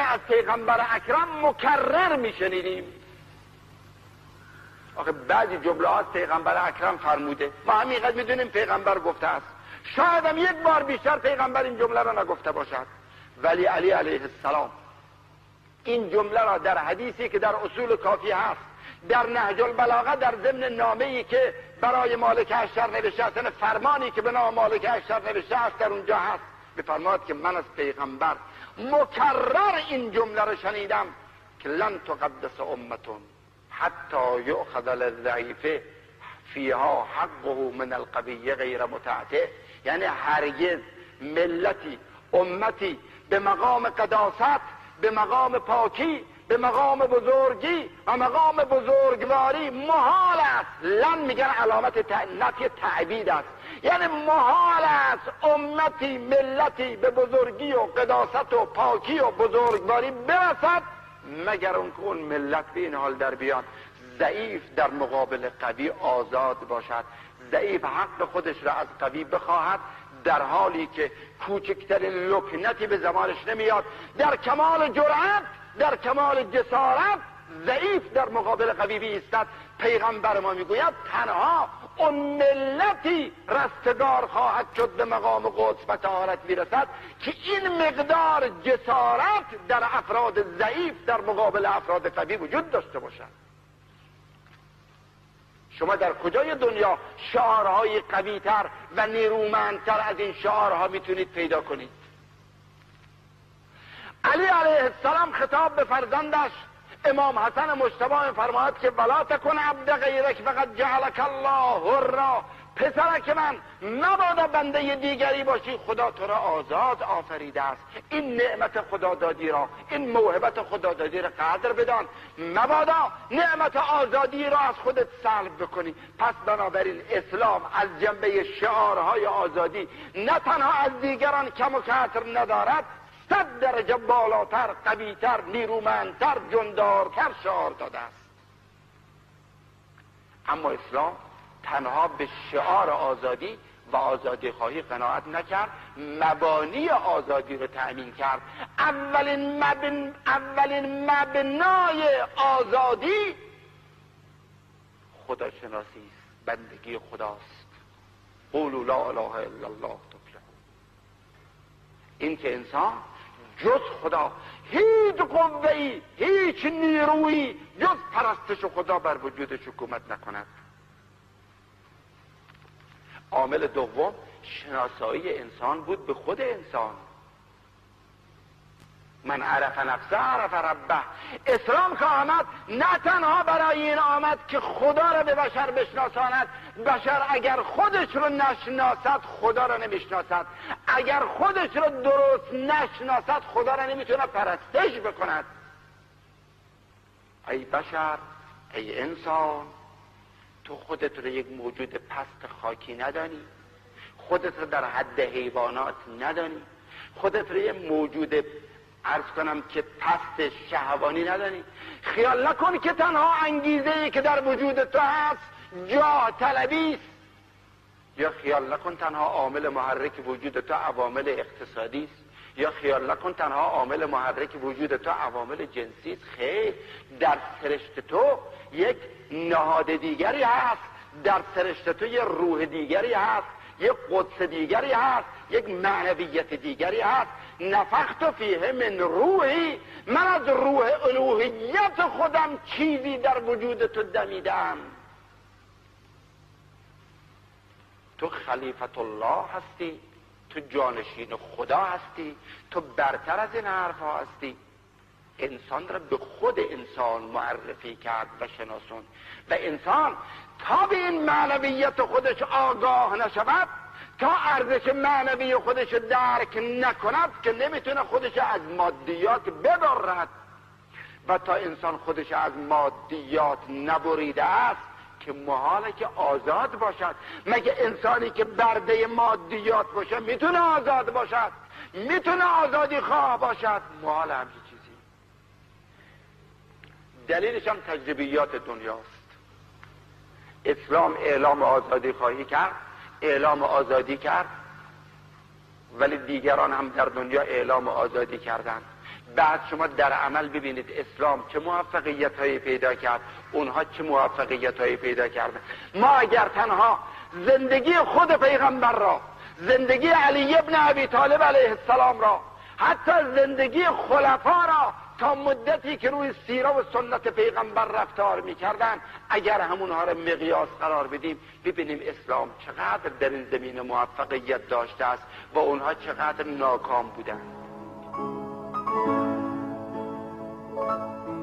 از پیغمبر اکرم مکرر میشنیدیم. آخه بعضی جملات پیغمبر اکرم فرموده، ما همینقدر میدونیم پیغمبر گفته است، شاید هم یک بار بیشتر پیغمبر این جمله را نگفته باشد، ولی علی علیه السلام این جمله را در حدیثی که در اصول کافی هست، در نهج البلاغه، در ضمن نامه‌ای که برای مالک اشتر نوشته است، فرمانی که به نام مالک اشتر نوشته است، در اونجا هست بفرماد که من از پیغمبر مکرر این جمله را شنیدم که لن تقدس امتون حتی یؤخذ للضعیف فیها حقه من القوی غیر متعتع. یعنی هرگز ملتی، امتی به مقام قداست، به مقام پاکی، به مقام بزرگی و مقام بزرگواری محال است. لن میگن علامت نفی تعبید است، یعنی محال است امتی، ملتی به بزرگی و قداست و پاکی و بزرگواری برسد مگر اون که اون ملت به این حال در بیان ضعیف در مقابل قوی آزاد باشد، ضعیف حق خودش را از قوی بخواهد، در حالی که کوچکترین لکنتی به زمانش نمیاد، در کمال جرأت، در کمال جسارت ضعیف در مقابل قوی بیستد. پیغمبر ما میگوید تنها اون ملتی رستگار خواهد شد به مقام قدس و طهارت میرسد که این مقدار جسارت در افراد ضعیف در مقابل افراد قوی وجود داشته باشد. شما در کجای دنیا شعارهای قویتر و نیرومندتر از این شعارها میتونید پیدا کنید؟ علی علیه السلام خطاب به فرزندش امام حسن مجتبی فرماید که ولا تکن عبد غیرک فقد جعلک الله حرا. پسرک من مبادا بنده دیگری باشی، خدا تو را آزاد آفریده است. این نعمت خدادادی را، این موهبت خدادادی را قدر بدان، مبادا نعمت آزادی را از خودت سلب بکنی. پس بنابراین اسلام از جنبه شعارهای آزادی نه تنها از دیگران کم و کسر ندارد، 100 درجه بالاتر، قویتر، نیرومندتر، جندارتر شعار داده است. اما اسلام تنها به شعار آزادی و آزادی خواهی قناعت نکرد، مبانی آزادی رو تأمین کرد. اولین مبنای آزادی خداشناسی است، بندگی خداست. قولوا لا اله الا الله تفلحون. این که انسان جز خدا هیچ قوه‌ای، هیچ نیرویی جز پرستش خدا بر وجودش حکومت نکند. عامل دوم شناسایی انسان بود به خود انسان. من عرف نفسه عرف ربه. اسلام که آمد نه تنها برای این آمد که خدا را به بشر بشناساند، بشر اگر خودش رو نشناسد خدا را نمیشناسد، اگر خودش رو درست نشناسد خدا را نمیتونه پرستش بکند. ای بشر، ای انسان، تو خودت رو یک موجود پست خاکی ندانی، خودت رو در حد حیوانات ندانی، خودت رو یک موجود عرض کنم که پست شهوانی ندانی. خیال نکن که تنها انگیزه‌ای که در وجود تو هست جاه طلبی است، یا خیال نکن تنها عامل محرک وجود تو عوامل اقتصادی است، یا خیال نکن تنها عامل محرک وجود تو عوامل جنسی است. خیر، در سرشت تو یک نهاد دیگری هست، در سرشت تو یک روح دیگری هست، یک قدس دیگری هست، یک معنویت دیگری هست. نفخت فیه من روحی، من از روح الوهیت خودم چیزی در وجود تو دمیدم. تو خلیفت الله هستی، تو جانشین خدا هستی، تو برتر از این حرف ها هستی. انسان را به خود انسان معرفی کرد و شناسون، و انسان تا به این معنویت خودش آگاه نشود، تا ارزش معنوی خودش درک نکند که نمیتونه خودش از مادیات ببرد. و تا انسان خودش از مادیات نبریده است که محاله که آزاد باشد. مگه انسانی که برده مادیات باشه میتونه آزاد باشد؟ میتونه آزادی خواه باشد؟ محال همچین چیزی. دلیلش هم تجربیات دنیاست. اسلام اعلام آزادی خواهی کرد، اعلام آزادی کرد، ولی دیگران هم در دنیا اعلام آزادی کردند. بعد شما در عمل ببینید اسلام چه موفقیت هایی پیدا کرد، اونها چه موفقیت هایی پیدا کردن. ما اگر تنها زندگی خود پیغمبر را، زندگی علی ابن ابی طالب علیه السلام را، حتی زندگی خلفا را تا مدتی که روی سیره و سنت پیغمبر رفتار میکردن، اگر همونها را مقیاس قرار بدیم، ببینیم اسلام چقدر در این زمینه موفقیت داشته است و اونها چقدر ناکام بودند.